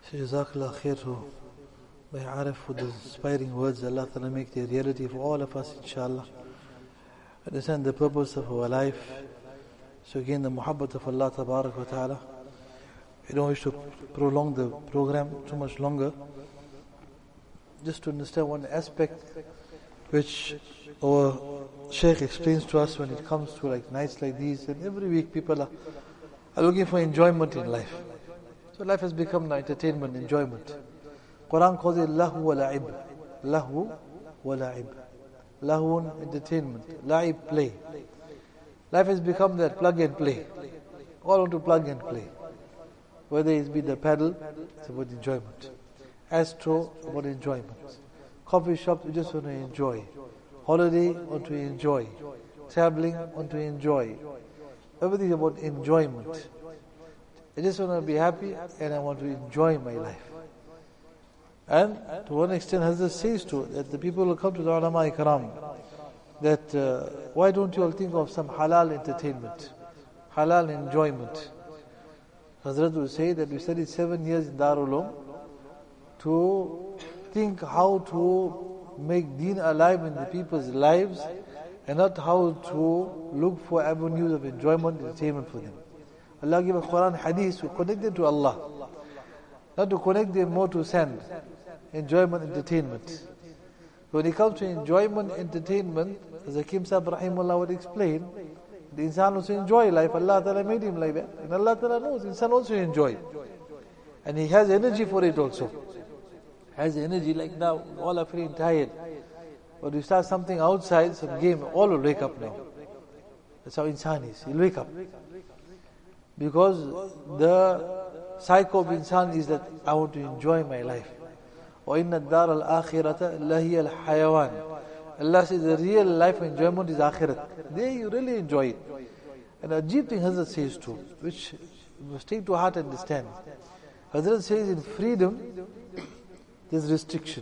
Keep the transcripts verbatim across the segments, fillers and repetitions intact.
Jazakallah khair to by Arif for the inspiring words. Allah Ta'ala make the reality for all of us, inshallah. Understand the purpose of our life. So again, the muhabbat of Allah Tabarak wa Ta'ala. We don't wish to prolong the program too much longer. Just to understand one aspect which our Shaykh explains to us when it comes to like nights like these, and every week people are, are looking for enjoyment in life. So life has become an entertainment, enjoyment. Quran calls it lahu wa la'ib. Lahu wa la'ib. Lahun, entertainment. La'ib, play. Life has become that plug and play. All want to plug and play. Whether it be the paddle, it's about enjoyment. Astro, about enjoyment. Coffee shop, you just want to enjoy. Holiday, want to enjoy. Traveling, want to enjoy. Everything about enjoyment. I just want to be happy and I want to enjoy my life. And to one extent, Hazrat says to that the people will come to the ulama ikram that uh, why don't you all think of some halal entertainment, halal enjoyment. Hazrat will say that we studied seven years in Darul Uloom to think how to make deen alive in the people's lives and not how to look for avenues of enjoyment, entertainment for them. Allah gave us Quran, Hadith to connect them to Allah, not to connect them more to sand, enjoyment, entertainment. So when it comes to enjoyment, entertainment, as Hakim Sahib Rahimullah would explain, the insan also enjoy life. Allah Ta'ala made him like that. And Allah Ta'ala knows, insan also enjoy. And he has energy for it also. Has energy like now, all are feeling tired. But you start something outside, some game, all will wake up now. That's how insan is. He'll wake up. Because the psycho of insan is that I want to enjoy my life. وَإِنَّ الدَّارَ الْآخِرَةَ لَهِيَ الْحَيَوَانِ Allah says the real life enjoyment is akhirat. There you really enjoy it. And a deep thing Hazrat says too, which you must take to heart and understand. Hazrat says in freedom, there's restriction.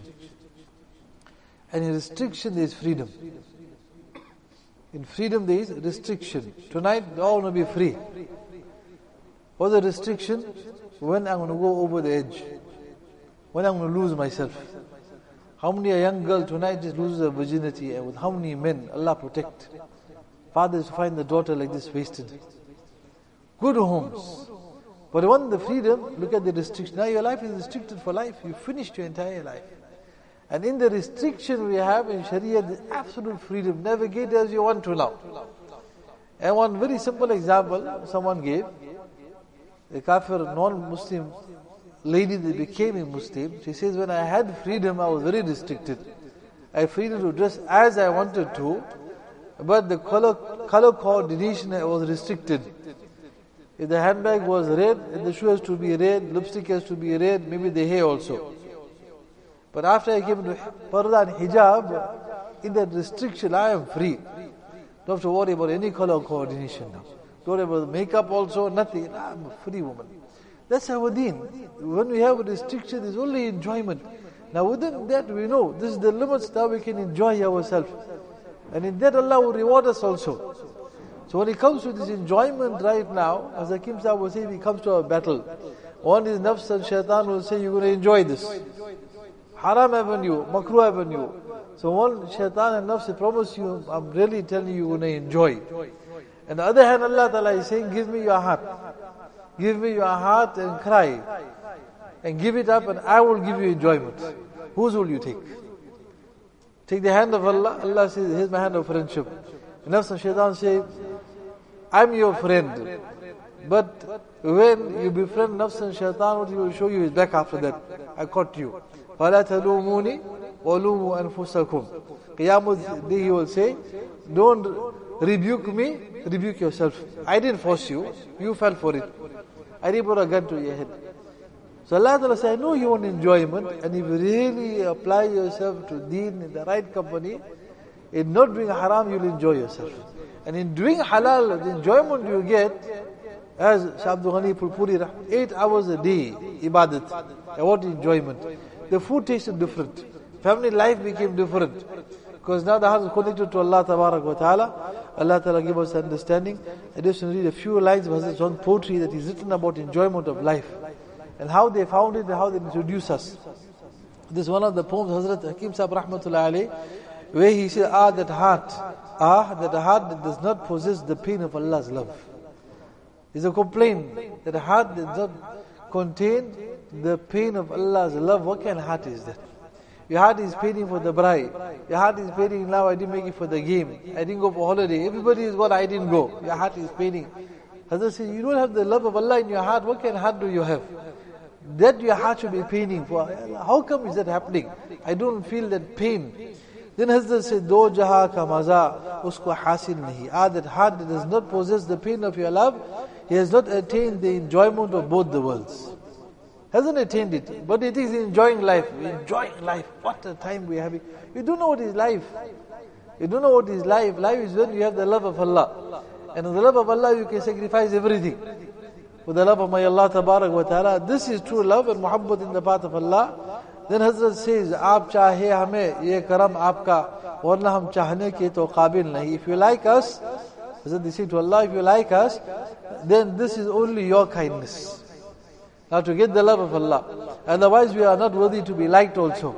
And in restriction there is freedom. In freedom there is restriction. Tonight we all want to be free. What's the restriction? When I'm going to go over the edge. When I'm going to lose myself. How many a young girl tonight just loses her virginity, and with how many men, Allah protect. Fathers find the daughter like this wasted. Good homes. But when the freedom, look at the restriction. Now your life is restricted for life. You finished your entire life. And in the restriction we have in Sharia, the absolute freedom. Navigate as you want to now. And one very simple example someone gave. A kafir, non-Muslim lady that became a Muslim, she says, when I had freedom, I was very restricted. I had freedom to dress as I wanted to, but the color color coordination was restricted. If the handbag was red, the shoe has to be red, lipstick has to be red, maybe the hair also. But after I came to parda and hijab, in that restriction, I am free. Don't have to worry about any color coordination now. Don't worry about makeup also, nothing. I'm a free woman. That's our deen. When we have a restriction, there's only enjoyment. Now within that we know, this is the limits that we can enjoy ourselves. And in that Allah will reward us also. So when it comes to this enjoyment right now, as Hakim Sahib will say, if it comes to a battle, one is nafs and shaitan will say, you're going to enjoy this. Haram avenue, makruh avenue. So one shaitan and nafs promise you, I'm really telling you, you're going to enjoy. And the other hand, Allah Ta'ala is saying, give me your heart. Give me your heart and cry. And give it up and I will give you enjoyment. Whose will you take? Take the hand of Allah. Allah says, here's my hand of friendship. And Nafs and Shaitan say, I'm your friend. But when you befriend Nafs and Shaitan, what he will show you is back after that. I caught you. فَلَا تَلُومُونِ وَلُومُوا أَنفُسَكُمْ Qiyamah day he will say, don't rebuke me, rebuke yourself. I didn't force you, you fell for it. I didn't put a gun to your head. So Allah Ta'ala said, I know you want enjoyment, and if you really apply yourself to deen in the right company, in not doing haram, you'll enjoy yourself. And in doing halal, the enjoyment you get, as Shah Abdul Ghani Pulpuri, eight hours a day, ibadat. And what enjoyment. The food tasted different. Family life became different. Because now the heart is connected to Allah Tabarak wa Ta'ala. Allah Ta'ala give us understanding. I just want to read a few lines of Hazrat's own poetry that is written about enjoyment of life. and how they found it and how they introduced us. This is one of the poems Hazrat Hakim Sahib Rahmatullah Alayh, where he said, ah, that heart, ah, that heart that does not possess the pain of Allah's love. It's a complaint that a heart that does not contain the pain of Allah's love. What kind of heart is that? Your heart is paining for the bride. Your heart is paining, now I didn't make it for the game. I didn't go for holiday. Everybody is what I didn't go. Your heart is paining. Hazrat says, you don't have the love of Allah in your heart. What kind of heart do you have? That your heart should be paining for. How come is that happening? I don't feel that pain. Then Hazrat said, Do jaha ka maza, usko hasil nahi. Ah, that heart that does not possess the pain of your love, he has not attained the enjoyment of both the worlds. Hasn't attained it, but it is enjoying life. Enjoying life. What a time we are having. You don't know what is life. You don't know what is life. Life is when you have the love of Allah. And with the love of Allah, you can sacrifice everything. With the love of my Allah Tabarak wa Ta'ala, this is true love and muhabbat in the path of Allah. Then Hazrat says, Aap chahe hame, ye karam aapka, warna hum chahne ke to qabil nahi. If you like us, Hazrat they say to Allah, if you like us, then this is only your kindness. Now to get the love of Allah. Otherwise we are not worthy to be liked also.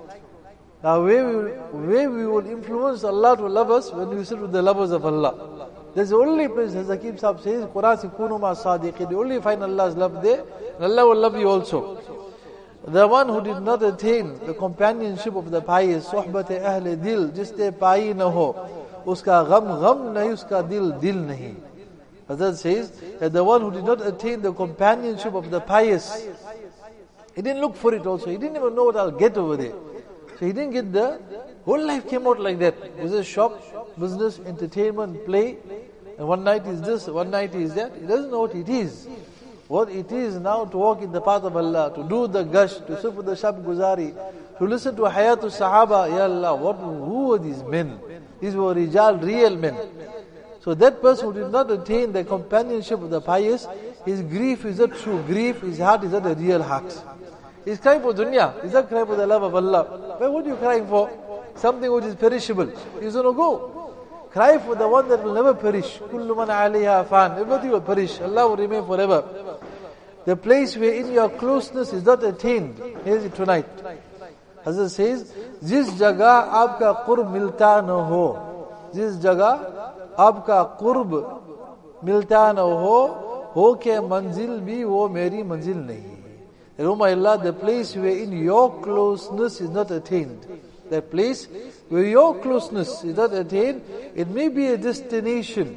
Now where we, will, where we will influence Allah to love us when we sit with the lovers of Allah. That's the only place, as Hakim Sahib says, Quran se kunu ma sadiqin. You only find Allah's love there, and Allah will love you also. The one who did not attain the companionship of the pious, sohbat-e ahle dil, jiste paayi na ho, uska gham gham nahi, uska dil dil nahi. Hazrat says that the one who did not attain the companionship of the pious, he didn't look for it also. He didn't even know what I'll get over there. So he didn't get the whole life came out like that. It was a shop, business, entertainment, play, and one night is this, one night is that. He doesn't know what it is. What it is now to walk in the path of Allah, to do the gush, to sit for the shab guzari, to listen to Hayatu Sahaba. Ya Allah, what, who were these men? These were rijal, real men. So that person who did not attain the companionship of the pious, his grief is not true grief, his heart is not a real heart. He's crying for dunya, he's not crying for the love of Allah. But what are you crying for? Something which is perishable. He's going to go. Cry for the one that will never perish. Kullu man alayha fan. Everybody will perish. Allah will remain forever. The place where in your closeness is not attained. Here's it tonight. Hazrat says, Jis jaga aapka qurb milta na ho. Jis jaga aapka qurb milta na ho. Ho ke manzil bhi wo meri manzil nahi. Oh my Allah, the place where in your closeness is not attained. That place where your closeness is not attained, it may be a destination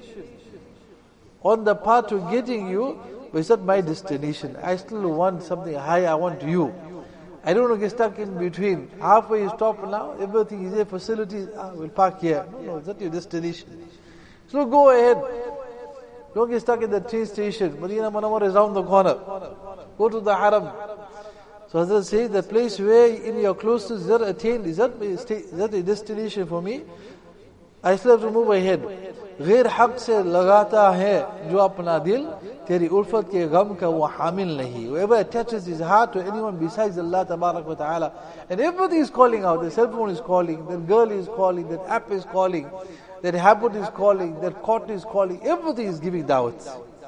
on the path to getting you, but it's not my destination. I still want something high, I want you. I don't want to get stuck in between. Halfway you stop now, everything is there, facilities, ah, we'll park here. No, no, it's not your destination. So go ahead. Don't get stuck in the train station. Madinah Munawwar is around the corner. Go to the Haram. So Hazrat says, the place where in your closeness is that attained, is that, is that a destination for me? I still have to move ahead. غیر حق سے لگاتا ہے جو اپنا دل تیری الفت کے غم کا وہ حامل نہیں. Whoever attaches his heart to anyone besides Allah Tabarak wa Ta'ala, and everybody is calling out, the cell phone is calling, that girl is calling, that app is calling, that habit is calling, that court is calling, everybody is giving da'wat.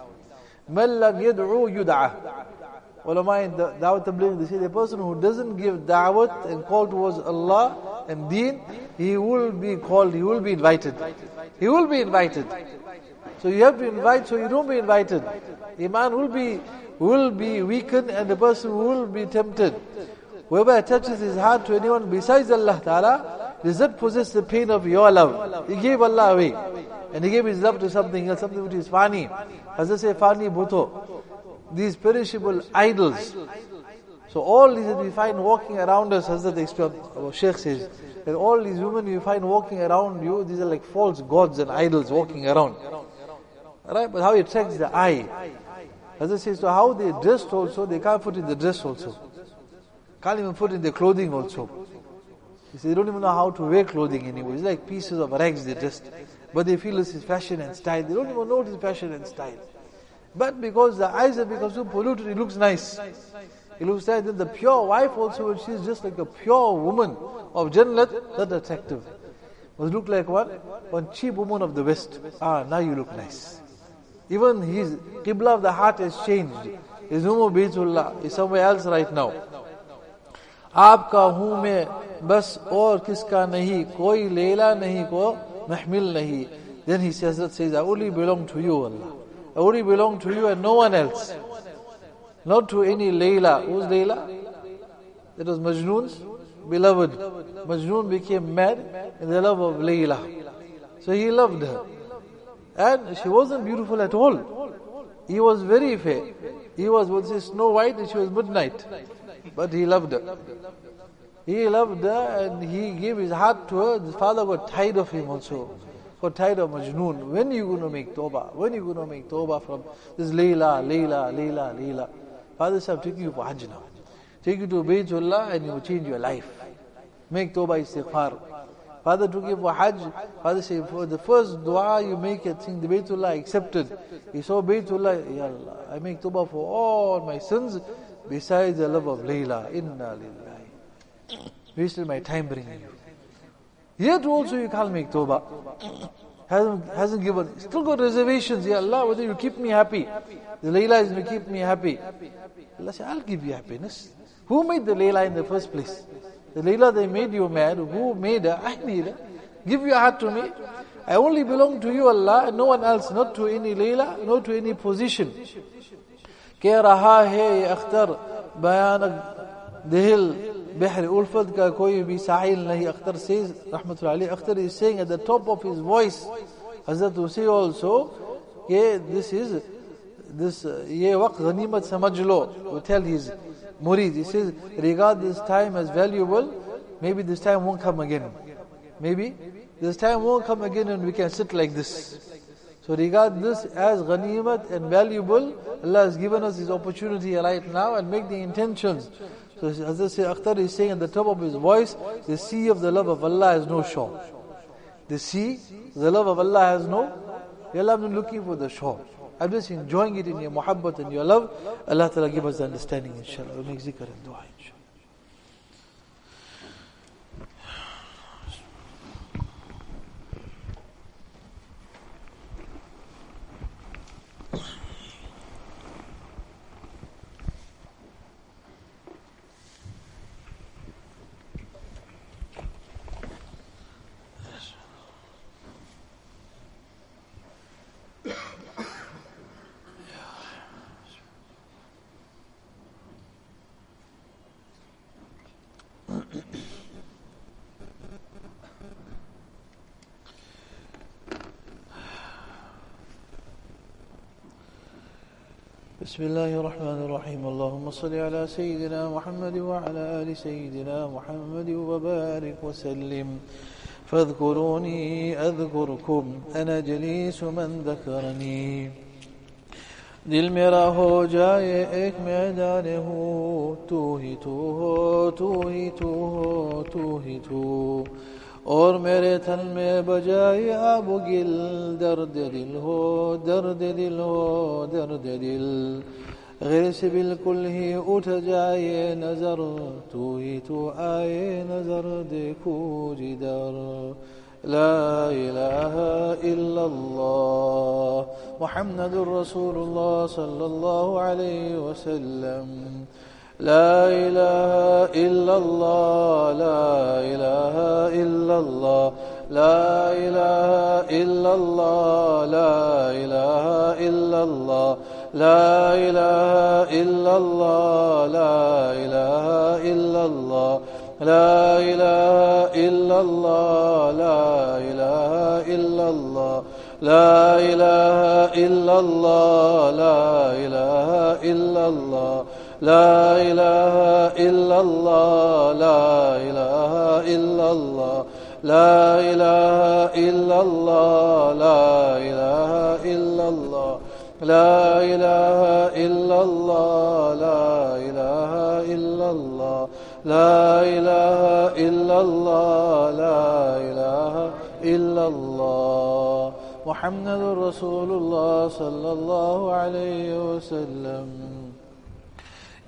مَنْ لَمْ يَدْعُوا يُدْعَى. Ulama in the Dawat Tabligh, they say the person who doesn't give da'wat and call towards Allah and deen, he will be called, he will be invited. He will be invited. So you have to invite, so you don't be invited. Iman will be will be weakened and the person will be tempted. Whoever attaches his heart to anyone besides Allah Ta'ala does not possess the pain of your love. He gave Allah away. And he gave his love to something else, something which is fani. As they say, fani bhuto. These perishable idols. So all these that we find walking around us, as the Sheikh says, that all these women you find walking around you, these are like false gods and idols walking around. Right? But how it attracts the eye. As it says, so how they dressed also, they can't put in the dress also. Can't even put in the clothing also. You see, they don't even know how to wear clothing anymore. It's like pieces of rags they dressed. But they feel this is fashion and style. They don't even know what is fashion and style. But because the eyes have become so polluted, it looks nice. It looks nice. Then the pure wife also, when she's just like a pure woman of Jannat, not attractive. Must look like what? One cheap woman of the West. Ah, now you look nice. Even his Qibla of the heart has changed. There's no more Baytullah. He's somewhere else right now. आपका हूँ मैं बस और किसका नहीं, कोई लेला नहीं, को महमिल नहीं. Then he says, Hazrat says, I only belong to you, Allah. I only belong to you and no one else. Not to any Layla. Who's Layla? That was Majnoon's beloved. Majnoon became mad in the love of Layla. So he loved her. And she wasn't beautiful at all. He was very fair. He was, what's it, Snow White, and she was Midnight. But he loved her. He loved her and he gave his heart to her. His father got tired of him also. Got tired of Majnoon. When are you going to make tawbah? When are you going to make tawbah from this Layla, Layla, Layla, Layla? Father said, I'm taking you for Hajj now. Take you to Baytullah and you will change your life. Make tawbah istighfar. Father took him for Hajj. Father said, for the first dua you make it, think the Baytullah accepted. He saw Baytullah, Ya Allah, I make tawbah for all my sins besides the love of Layla. Inna lillahi. Wasted my time bringing you. Yet also you can't make tawbah. Hasn't, hasn't given, still got reservations. Ya Allah, whether you keep me happy. The Layla is going to keep me happy. Allah said, I'll give you happiness. Who made the Layla in the first place? The Layla they made you mad. Who made her? I made her. Give your heart to me. I only belong to you, Allah, and no one else. Not to any Layla, not to any position. Keh raha hai ye akhtar bayanak dihil Bihr Ulfat ka koi bhi sahil nahi. Akhtar says, Rahmatullahi alayhi, Akhtar is saying at the top of his voice, Hazrat will say also, yeah, this is, this, ye waqt ghanimat samajh lo. We tell his murid, he says, regard this time as valuable, maybe this time won't come again. Maybe this time won't come again and we can sit like this. So regard this as ghanimat and valuable. Allah has given us this opportunity right now and make the intentions. So as I say, Akhtar is saying at the top of his voice, the sea of the love of Allah has no shore. The sea, the love of Allah has no, Ya Allah, I'm not looking for the shore. I'm just enjoying it in your muhabbat and your love. Allah Ta'ala give us the understanding, inshallah. We'll make zikr and dua, inshallah. بسم الله الرحمن الرحيم اللهم صل على سيدنا محمد وعلى آل سيدنا محمد وبارك وسلم فاذكروني أذكركم أنا جليس من ذكرني दिल मेरा हो जाए एक मैदान हो तू ही तू हो तू ही तू हो तू ही तू और मेरे तन में बजाए आब गिल दर्द दिल हो दर्द दिल हो दर्द दिल गैर से बिल्कुल ही उठ जाए नजर तू ही तू आए नजर देखो जिधर لا إله إلا الله محمد رسول الله صلى الله عليه وسلم لا إله إلا الله لا إله إلا الله لا إله إلا الله لا إله إلا الله لا إله إلا الله لا إله إلا الله لا إله إلا الله لا إله إلا الله لا إله إلا الله لا إله إلا الله لا إله إلا الله لا إله إلا الله لا إله إلا الله لا إله إلا الله لا إله إلا الله لا إله إلا الله لا إله إلا الله لا إله إلا الله محمد رسول الله صلى الله عليه وسلم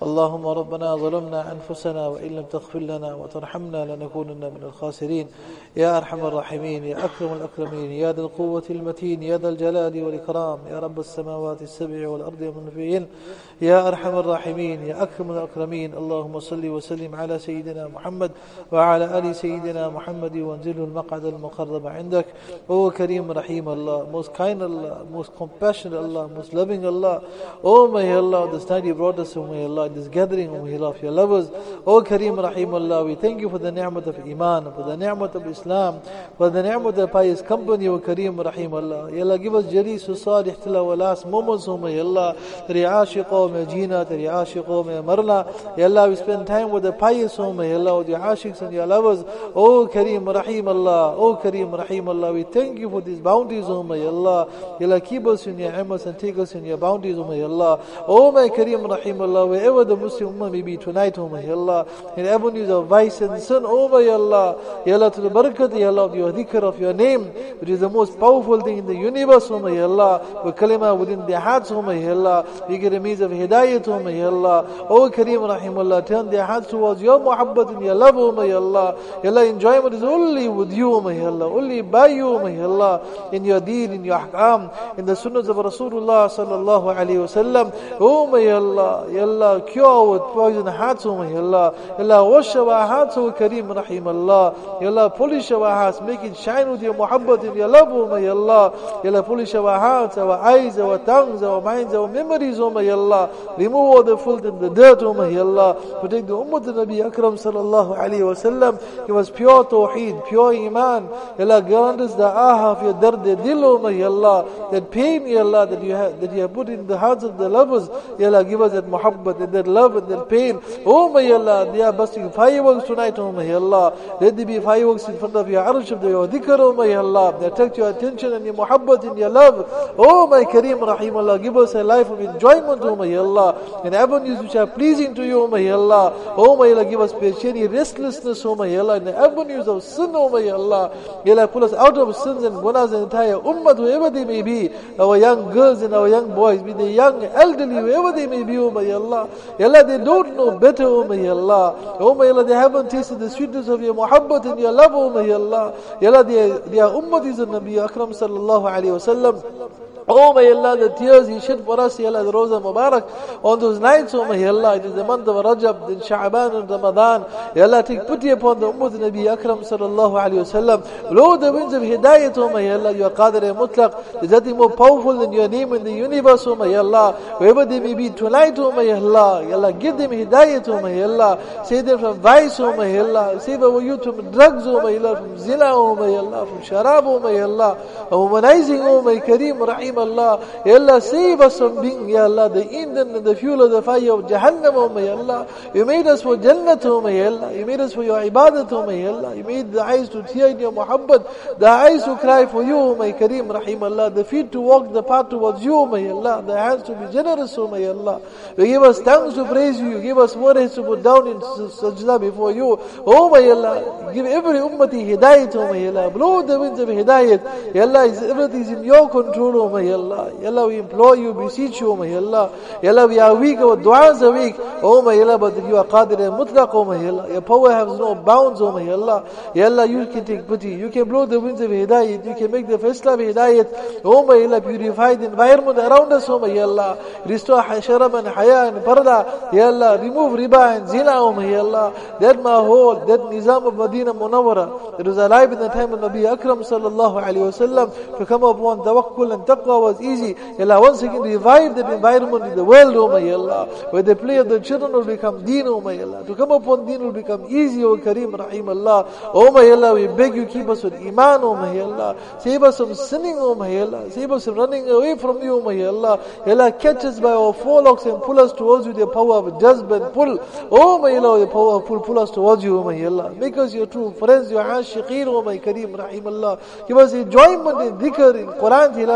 اللهم ربنا ظلمنا أنفسنا وإن لم تغفر لنا وترحمنا لنكونن من الخاسرين. يا أرحم الراحمين، يا أكرم الأكرمين، يا ذا القوة المتين، يا ذا الجلال والإكرام، يا رب السماوات السبع والأرض ومن فيهن، يا أرحم الراحمين، يا أكرم الأكرمين. اللهم صل وسلم على سيدنا محمد وعلى آل سيدنا محمد وانزله المقعد المقرب عندك. O Kareem Rahim Allah, most kind Allah, most compassionate Allah, most loving Allah. Oh my Allah, this night you brought us, oh my Allah, this gathering, oh my Allah, of your lovers. Oh Kareem Rahim Allah, we thank you for the ni'mat of Iman, for the ni'mat of Islam, for the ni'mat of pious company, oh Kareem Rahim Allah. Ya Allah, give us jalees salih till our last moments, oh my Allah. Teri ashiqo mein jeena, teri ashiqo mein marna. Ya Allah, we spend time with the pious, oh my Allah, with your ashiqs and your lovers. Oh Kareem Rahim Allah, oh Kareem Rahim Allah, we thank you for these bounties, oh my Allah. Ya Allah, keep us in your amas and take us in your bounties, oh my Allah. Oh my Kareem Rahim Allah, wherever the Muslim Ummah may be tonight, oh my Allah, in avenues of vice and sin, oh my Allah. Ya Allah, to the barakat, Ya Allah, of your dhikr, of your name, which is the most powerful thing in the universe, oh my Allah. With kalima within their hearts, oh my Allah. We get a means of hidayat, oh my Allah. Oh Kareem Rahim Allah, turn their hearts towards your muhabbat and your love, oh my Allah. Ya Allah, enjoyment is only with you, oh my Allah, only by you, oh my Allah, in your deen, in your ahkam, in the sunnahs of Rasulullah sallallahu alayhi wa sallam. Oh my Allah, Ya Allah, cure with poison hearts, oh my Allah. Ya Allah, wash our hearts, oh Kareem Rahim Allah. Ya Allah, polish our hearts, make it shine with your muhabbat and your love, oh my Allah. Ya Allah, polish our hearts, our eyes, our tongues, our minds, our memories, oh my Allah. Remove all the filth and the dirt, oh my Allah. Protect the ummah of Nabi Akram sallallahu alayhi wa sallam. Give us pure tawheed, pure iman. Ya Allah, grant us the aha of your dard dil, oh my Allah. That pain, Ya Allah, that you have, that you have put in the hearts of the lovers. Ya Allah, give us that muhabbat and that love and that pain. Oh my Allah, they are busting fireworks tonight, oh my Allah. Let there be fireworks in front of your arsh of your dhikr, oh my Allah. They attract your attention and your muhabbat and your love. Oh my Kareem Rahim Allah, give us a life of enjoyment, oh my Allah, and avenues which are pleasing to you, oh my Allah. Oh my Allah, give us patience, restlessness, oh my Allah, in the avenues of sin, oh my Allah. Ya Allah, pull us out of sins and gunas, the entire ummah, whoever they may be, our young girls and our young boys, be they young, elderly, whoever they may be, oh my Allah. Ya Allah, they don't know better, oh my Allah. Oh my Allah, they haven't tasted the sweetness of your muhabbat and your love, oh my Allah. Ya Allah, they are, they are ummatis of Nabi Akram sallallahu alayhi wa sallam. Oh my Allah, the tears He shed for us, Ya Allah, the Roza Mubarak, on those nights, oh my Allah, it is the month of Rajab, then Sha'ban and Ramadan. Ya Allah, take pity upon the Ummah of Nabi Akram sallallahu alayhi wa sallam. Blow the winds of Hidayat, oh my Allah, you are Qadir Mutlaq. There's nothing more powerful than your name in the universe, oh my Allah. Wherever they may be tonight, oh my Allah, Ya Allah, give them Hidayat, oh my Allah. Save them from vice, oh my Allah. Save our youth from drugs, oh my Allah, from zina, oh my Allah, from sharab, oh my Allah, from womanizing, oh my Kareem Rahim Allah. Ya Allah, save us from being, Ya Allah, the Indian and the fuel of the fire of Jahannam, oh my Allah. You made us for Jannat, oh my Allah. You made us for your ibadat, oh my Allah. You made the eyes to tear in your muhabbat, the eyes to cry for you, oh my Kareem Rahim Allah. The feet to walk the path towards you, oh my Allah. The hands to be generous, oh my Allah. You give us tongues to praise you. You give us words to put down in sajda before you. Oh my Allah, give every ummati hidayat, oh my Allah. Blow the winds of hidayat. Ya Allah, everything is in your control, oh my Allah. Ya Allah, we implore you, beseech you, oh my Allah. Ya Allah, we are weak, our du'as are weak, oh my Allah, but you are Qadir Mutlaq, oh my Allah. Your power has no bounds, oh my Allah. Ya Allah, you can take pity. You can blow the winds of hidayat. You can make the festival of hidayat. Oh my Allah, purify the environment around us, oh my Allah. Restore sharab and haya and parda. Ya Allah, remove riba and zina, oh my Allah. That mahol, that nizam of Medina Munawwara, that was alive in the time of Nabi Akram sallallahu alayhi wa sallam, to come upon tawakkul and taqwa was easy. Ya Allah, once again revive that environment in the world, oh my Allah, where the play of the children will become deen, oh my Allah. To come upon deen will become easy, oh Kareem Rahim Allah. Oh my Allah, we beg you, keep us with iman, oh my Allah. Save us from sinning, oh my Allah. Save us from running away from you, oh my Allah. Ya Allah, catch us by our forelocks and pull us towards you, the power of jazb and pull. Oh my Allah, the power of pull, pull us towards you, oh my Allah. Make us your true friends, your ashiqeen, oh my Kareem Rahim Allah. Give us enjoyment in dhikr, in Quran tilawat, in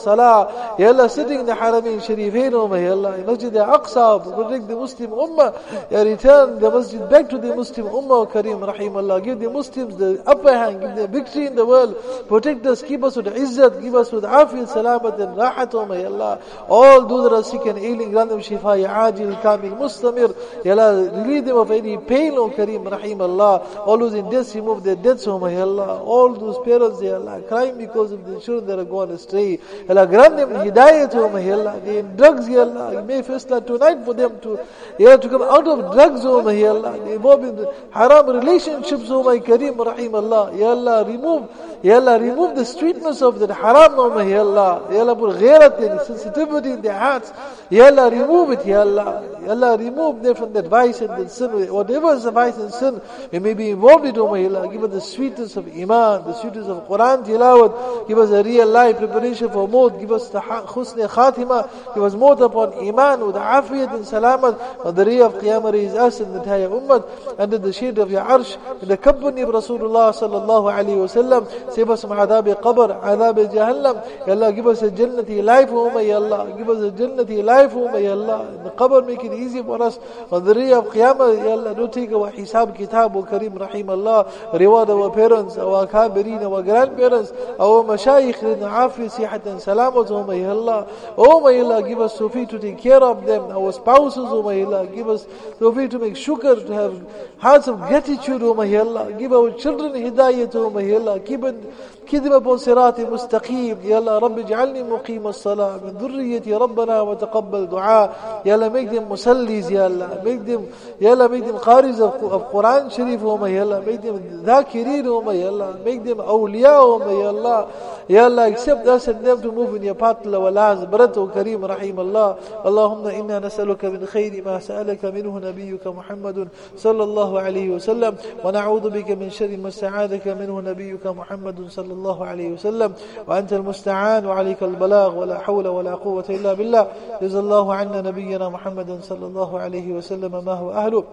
Salah. Ya Allah, sitting in the Haramain Sharifain, O my Allah, Masjid al-Aqsa, protect the Muslim Ummah. Ya return the Masjid back to the Muslim Ummah, O Kareem Rahim Allah. Give the Muslims the upper hand, give them victory in the world. Protect us, keep us with izzat, give us with afiyat, salamat and rahat, O my Allah. All those that are sick and ailing, grant them shifa, ya ajil, kamil, mustamir. Ya Allah, relieve them of any pain, O Kareem Rahim Allah. All those in death, remove their deaths, O my Allah. All those parents, Ya Allah, crying because of the children that are gone astray. Ya Allah, grant them hidayat, O my Allah. They in drugs, Ya Allah. You may first tonight for them to, Ya Allah, to come out of drugs, O my Allah. They involved in haram relationships, O my Kareem Rahim Allah. Ya Allah, remove, Ya Allah, remove the sweetness of that haram, O my Allah. Ya Allah, put ghairat and sensitivity in their hearts. Ya Allah, remove it, Ya Allah. Ya Allah, remove them from that vice and that sin. Whatever is the vice and sin, we may be involved in, O my Allah. Give us the sweetness of Iman, the sweetness of Quran tilawat. Give us a real life preparation for maut. Give us the husn khatima. Give us maut upon Iman with afiyat and salamat. On the day of Qiyamah, raise us and the entire ummah under the shade of your arsh, in the company of Rasulullah sallallahu alayhi wa sallam. Save us from adhab qabr, adhab jahannam. Ya Allah, give us a jannati life, O my Allah. Give us a jannati life, O my Allah. In the qabr, make it easy for us. On the day of Qiyamah, Ya Allah, don't take our hisab kitab, O Kareem Rahim Allah. Reward our parents, our kabirin, our grandparents, our mashayikh, in afi, sihat and salamat, O my Allah. O my Allah, give us tawfiq to take care of them, our spouses, O my Allah. Give us tawfiq to make shukr, to have hearts of gratitude, O my Allah. Give our children hidayat, O my Allah. Keep it, keep them upon sirat mustaqim. Ya Allah, Rabbi ja'alni muqim as-salah, min dhurriyyati Rabbana wa taqabbal dua. Ya Allah, make them musallis, Ya Allah. Make them, Ya Allah, make them qaris of, of Quran Sharif, O my Allah. Make them dhakirin, O my Allah. Make them awliya, O my Allah. Ya Allah, accept us and them to move in your path, wa la'az, barat, O Kareem Rahim Allah. Allahumma inna nas'aluka min khayri ma sa'alaka minhu nabiyyuka Muhammadun sallallahu alayhi wa sallam. Wa na'udhu bika min sharri ma sa'adaka minhu nabiyyuka Muhammadun sallallahu alayhi wa sallam. Wa anta al-musta'an wa alayka al-balagh wa la hawla wa la quwwata illa billah. Jazallahu anna nabiyyana Muhammadan sallallahu alayhi wa sallam ma huwa ahlu.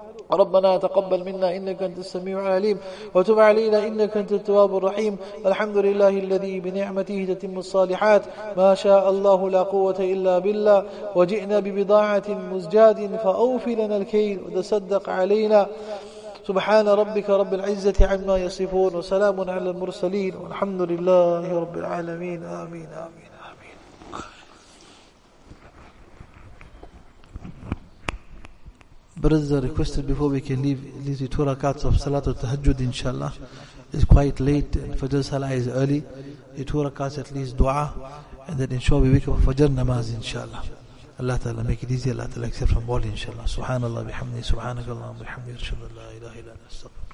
ربنا تقبل منا إنك أنت السميع العليم وتب علينا إنك أنت التواب الرحيم. الحمد لله الذي بنعمته تتم الصالحات. ما شاء الله لا قوة إلا بالله. وجئنا ببضاعة مزجاد فأوف لنا الكيل وتصدق علينا. سبحان ربك رب العزة عما يصفون وسلام على المرسلين والحمد لله رب العالمين. آمين آمين. Brothers are requested before we can leave, leave the two rakats of Salatul Tahajjud, inshallah. It's quite late, and Fajr Salah is early. The two rakats at least dua, and then inshallah we wake up for Fajr namaz, inshallah. Allah Ta'ala make it easy, Allah Ta'ala accept from all, inshallah. Subhanallah bihamdi, subhanakallah bihamdi, ashhadu an la ilaha illa anta astaghfiruka.